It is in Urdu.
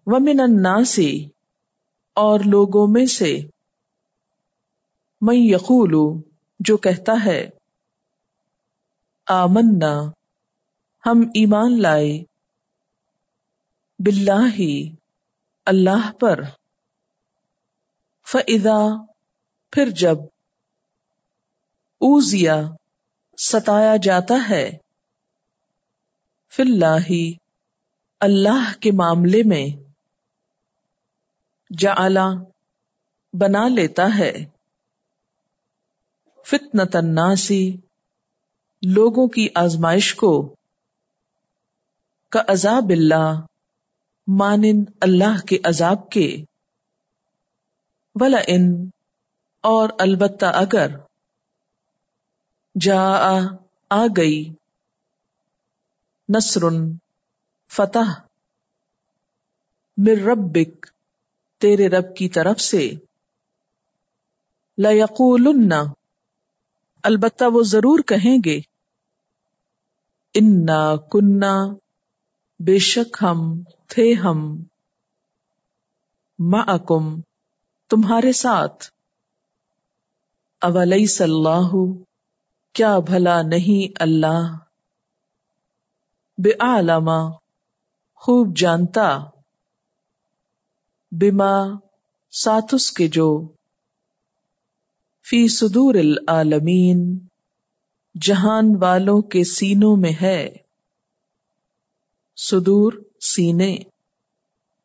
ومن الناس اور لوگوں میں سے من یقول جو کہتا ہے آمنا ہم ایمان لائے باللہ اللہ پر فَإِذَا پھر جب اوذیا ستایا جاتا ہے فی اللہ اللہ کے معاملے میں جعل بنا لیتا ہے فتنۃ الناس لوگوں کی آزمائش کو کعذاب اللہ مانند اللہ کے عذاب کے وَلَئِن اور البتہ اگر جاء آ گئی نصر فتح من ربک تیرے رب کی طرف سے لَيَقُولُنَّ البتہ وہ ضرور کہیں گے انا کننا بے شک ہم تھے ہم معکم تمہارے ساتھ اولیس اللہ کیا بھلا نہیں اللہ بعالم خوب جانتا بما ساتھ اس کے جو فی صدور العالمین جہان والوں کے سینوں میں ہے صدور سینے